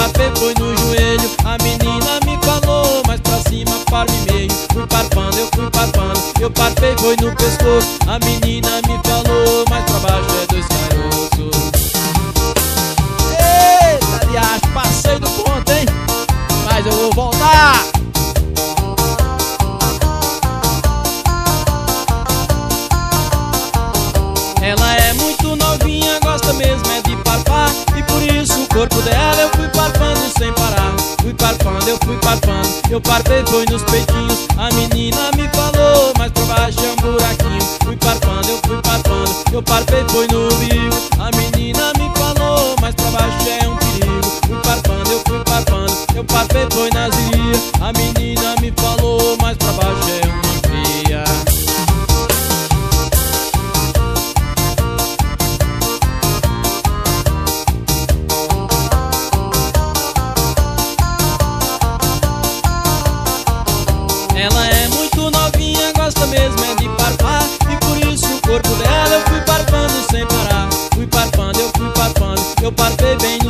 parpei foi no joelho. A menina me falou, mais pra cima, parme meio. Fui parpando, eu fui parpando. Eu parpei foi no pescoço. A menina me falou, mais pra baixo é dois caroços. Eita, aliás, passei do ponto, hein? Mas eu vou voltar. Ela é muito novinha, gosta mesmo é de parpar. E por isso o corpo dela eu fui parpando sem parar. Fui parpando, eu fui parpando. Eu parpei foi nos peitinhos. A menina me falou, mas pra baixo é um buraquinho. Fui parpando, eu fui parpando. Eu parpei foi no umbigo. A menina me falou, mas pra baixo é um perigo. Fui parpando, eu fui parpando. Eu parpei foi nas vias. A menina me falou, mas pra baixo é uma fria. Ela é muito novinha, gosta mesmo é de parpar. E por isso o corpo dela eu fui parpando sem parar. Fui parpando, eu fui parpando. Eu parpei bem